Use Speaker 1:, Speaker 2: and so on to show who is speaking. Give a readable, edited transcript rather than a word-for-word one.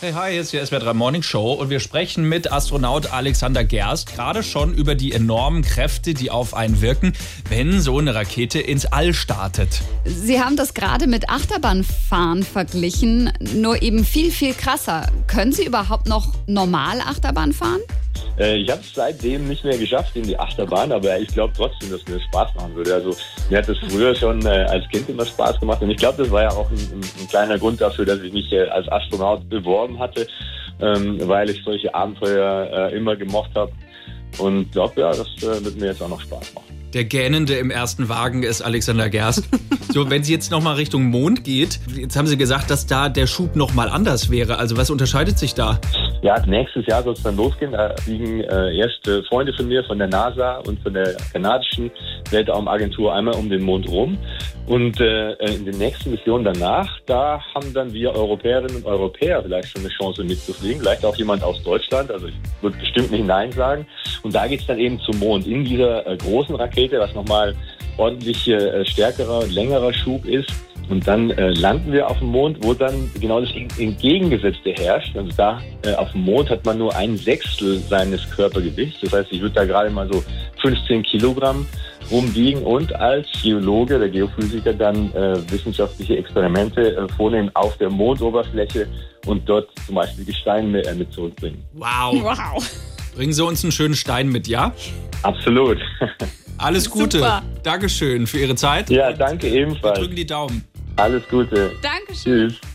Speaker 1: Hey, hi, hier ist die SWR 3 Morning Show und wir sprechen mit Astronaut Alexander Gerst gerade schon über die enormen Kräfte, die auf einen wirken, wenn so eine Rakete ins All startet.
Speaker 2: Sie haben das gerade mit Achterbahnfahren verglichen, nur eben viel, viel krasser. Können Sie überhaupt noch normal Achterbahn fahren?
Speaker 3: Ich habe es seitdem nicht mehr geschafft in die Achterbahn, aber ich glaube trotzdem, dass mir das Spaß machen würde. Also mir hat das früher schon als Kind immer Spaß gemacht und ich glaube, das war ja auch ein kleiner Grund dafür, dass ich mich als Astronaut beworben hatte, weil ich solche Abenteuer immer gemocht habe und glaube, ja, das wird mir jetzt auch noch Spaß machen.
Speaker 1: Der Gähnende im ersten Wagen ist Alexander Gerst. So, wenn sie jetzt nochmal Richtung Mond geht, jetzt haben Sie gesagt, dass da der Schub nochmal anders wäre. Also was unterscheidet sich da?
Speaker 3: Ja, nächstes Jahr soll es dann losgehen. Da fliegen erst Freunde von mir von der NASA und von der kanadischen Weltraumagentur einmal um den Mond rum. Und in den nächsten Missionen danach, da haben dann wir Europäerinnen und Europäer vielleicht schon eine Chance mitzufliegen. Vielleicht auch jemand aus Deutschland. Also ich würde bestimmt nicht Nein sagen. Und da geht's dann eben zum Mond. In dieser großen Rakete, was nochmal ordentlich stärkerer und längerer Schub ist. Und dann landen wir auf dem Mond, wo dann genau das Entgegengesetzte herrscht. Also da auf dem Mond hat man nur 1/6 seines Körpergewichts. Das heißt, ich würde da gerade mal so 15 Kilogramm rumwiegen und als Geologe, der Geophysiker, dann wissenschaftliche Experimente vornehmen auf der Mondoberfläche und dort zum Beispiel Gestein mit zurückbringen.
Speaker 1: Wow. Bringen Sie uns einen schönen Stein mit, ja?
Speaker 3: Absolut.
Speaker 1: Alles Gute.
Speaker 2: Super.
Speaker 1: Dankeschön für Ihre Zeit.
Speaker 3: Ja, danke
Speaker 1: Wir
Speaker 3: ebenfalls.
Speaker 1: drücken die Daumen.
Speaker 3: Alles Gute.
Speaker 2: Dankeschön.
Speaker 3: Tschüss.